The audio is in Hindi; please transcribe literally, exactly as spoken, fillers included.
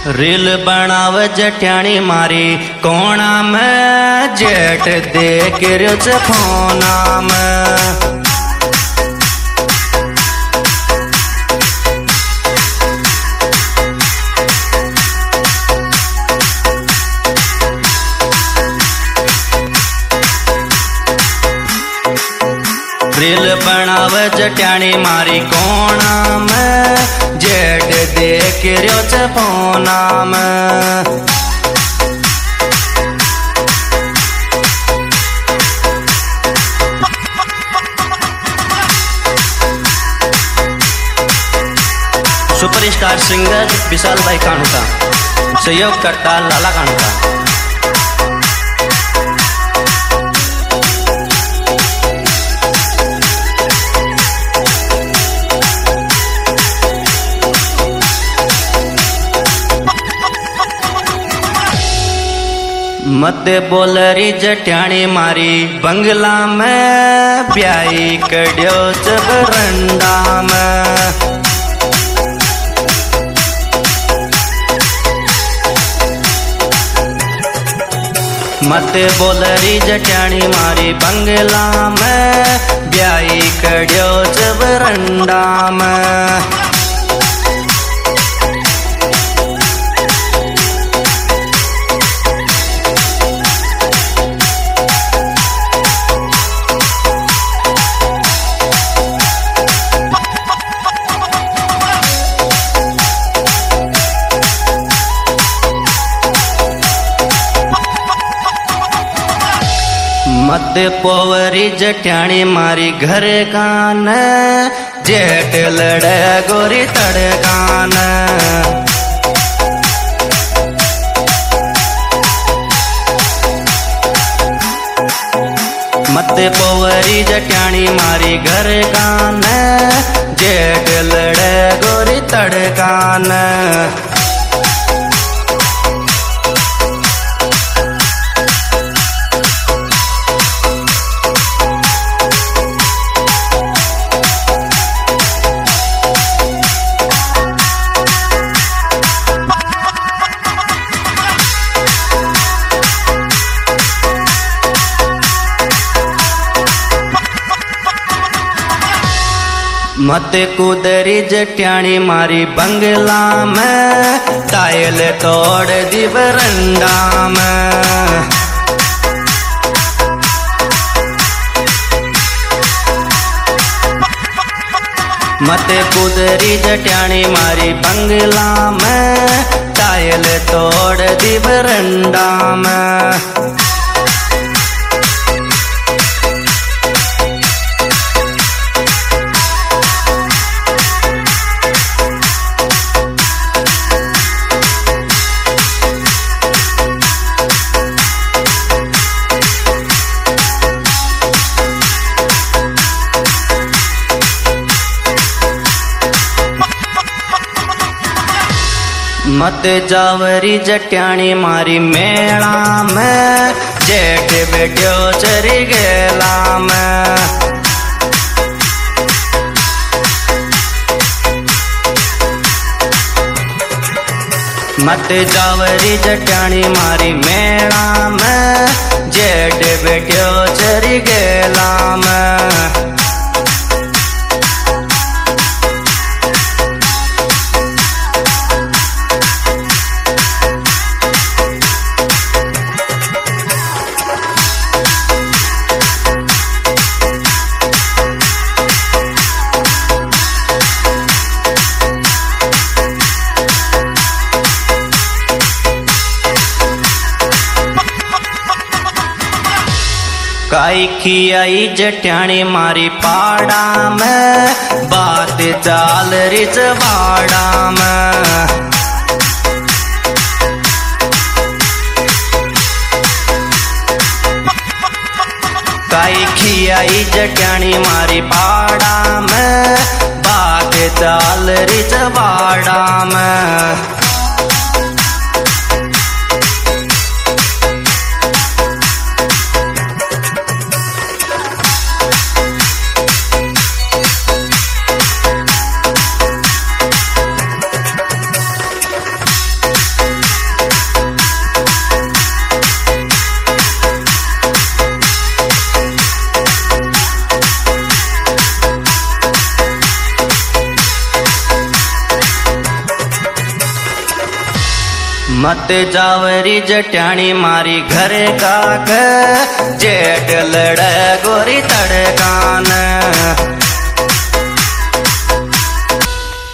रील बनाव जट्याणी मारी कोणा में जेठ देख रिच फोना में। रील बनाव जट्याणी मारी कोणा में जेठ देख रियो छ फोना में। सुपरस्टार सिंगर विशाल भाई कानुका, सहयोग करता लाला कानुका। मत बोलरी जट्याणी मारी बंगला में ब्याई कड्यो चबरंडा में। मत बोलरी जट्याणी मारी बंगला में ब्याई कड्यो चबरंडा में। मत पोवरी जट्याणी मारी घर कान जेठ लड़े गोरी तड़कान। मत पोवरी जट्याणी मारी घर कान जेठ लड़े गोरी तड़कान। मत कुदरी जट्याणी मारी बंगला में टायल तोड़ दी बरंडा में। मत कुदरी जट्याणी मारी बंगला में टायल तोड़ दी बरंडा में। मत जावरी जट्याणी मारी मेला में जेठ बैठ्यो चरी गेला में। मत जावरी जट्याणी मारी मेला में जेठ बैठ्यो चरी गेला में। काई खियाई जट्याणी मारी पाड़ा में बात चाल रिच वाड़ा में। काई खियाई जट्याणी मारी पाड़ा में बात चाल रिच वाड़ा में। मत जावरी जट्याणी मारी घरे काक जेठ लड़े